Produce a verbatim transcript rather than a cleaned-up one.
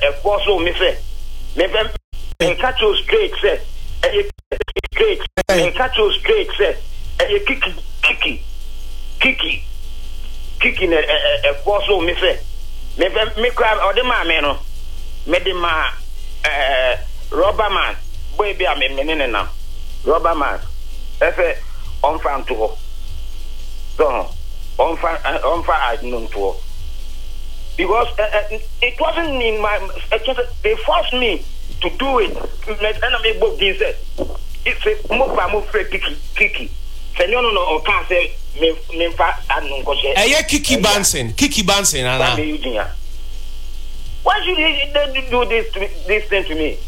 a force so me say me me catch you straight say e straight me catch you straight say e kiki kiki kiki kiki na a force so me say me me cry o de ma me no me de ma eh rubber man boy be am me ne na rubber man e say on fan to ho so on fan on fan I know to because uh, uh, it wasn't in my uh, they forced me to do it and I make both things it's a move by move kiki kiki no no no can't say me me fa anu ko she eh Kiki Banson Kiki Banson ana why should they do this to, this thing to me